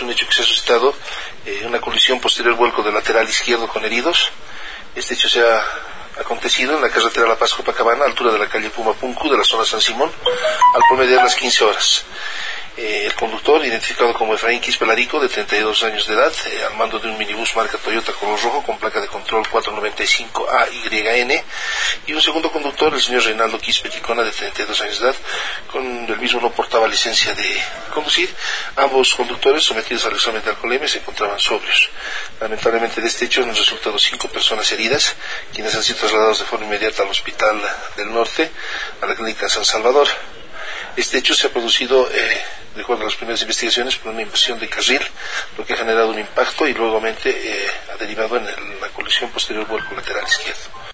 un hecho que se ha suscitado una colisión posterior vuelco del lateral izquierdo con heridos. Este hecho se ha acontecido en la carretera La Paz-Copacabana, a altura de la calle Pumapunku, de la zona San Simón, al promediar las 15 horas. El conductor, identificado como Efraín Quispelarico, de 32 años de edad, al mando de un minibús marca Toyota color rojo con placa de control 495AYN, y un segundo conductor, el señor Reinaldo Quispe Ticona, de 32 años de edad, con el mismo no portaba licencia de conducir. Ambos conductores, sometidos al examen de alcoholemia, se encontraban sobrios. Lamentablemente de este hecho han resultado 5 personas heridas, quienes han sido trasladados de forma inmediata al Hospital del Norte, a la Clínica San Salvador. Este hecho se ha producido, de acuerdo a las primeras investigaciones, por una inversión de carril, lo que ha generado un impacto y luego ha derivado en la colisión posterior vuelco lateral izquierdo.